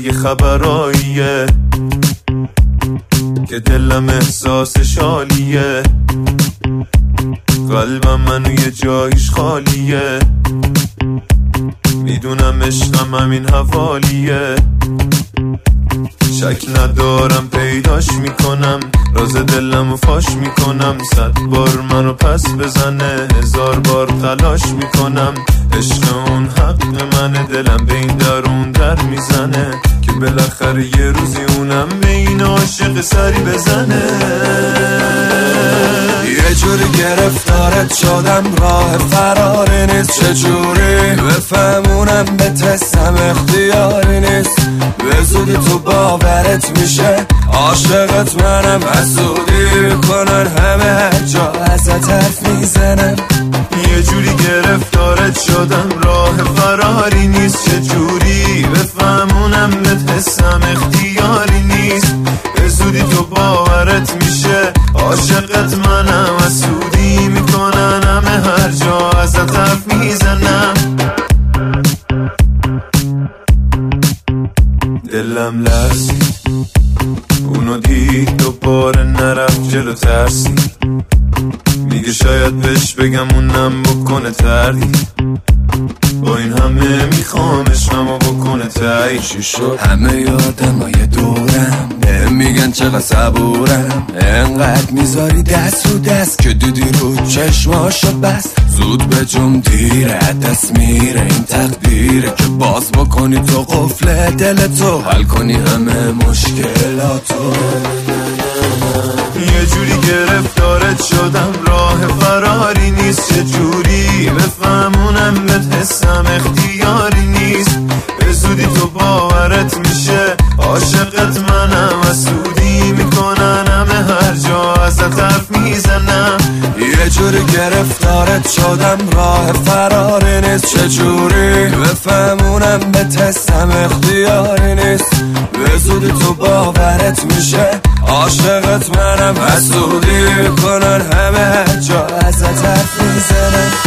یه خبراییه که دلم احساسش عالیه، قلبم منو یه جایش خالیه، میدونم عشقم همین حوالیه، شک ندارم پیداش میکنم، راز دلمو فاش میکنم، 100 بار منو پس بزنه 1000 بار تلاش میکنم، عشق اون حق منه، دلم به این درون در میزنه که بالاخره یه روزی اونم به این عاشق سری بزنه. یه جوری گرفتارت شدم راه فراری نیست، چجوری بفهمونم به تستم اختیاری نیست، به زودی تو باورت میشه عاشقت منم، حسودی کنن همه هر جا ازت حرف میزنم. یه جوری گرفتارت شدم راه فراری نیست، چجوری بفهمونم به تستم اختیاری نیست، به زودی تو باورت میشه عاشقت منم، حسودی میکنن همه هر جا ازت حرف میزنم. دلم لرزید اونو دید دوباره نرفت جلو ترسید، میگه شاید بهش بگم اونم بکنه تردید، با این همه میخوامش همو بکنه تایی. چی شد؟ همه آدمای دورم میگن چقدر صبورم، انقدر میذاری دست رو دست که دیدی رو چشماشو بس، زود به جم دیره دست میره این تقدیره که باز بکنی تو قفل دلتو، حل کنی همه مشکلاتو. یه جوری گرفتارت شدم راه فراری نیست، چه جوری بفهمونم بهت حسم اختیاری نیست، به زودی تو باورت میشه عاشقت منم، حسودی میکنن همه هر جا ازت حرف میزنم. یه جوری گرفتارت شدم راه فراری نیست، چه جوری بفهمونم به تستم اختیاری نیست، به زودی تو باورت میشه عاشقت منم، حسودی کنن همه هر جا ازت حرف میزنم.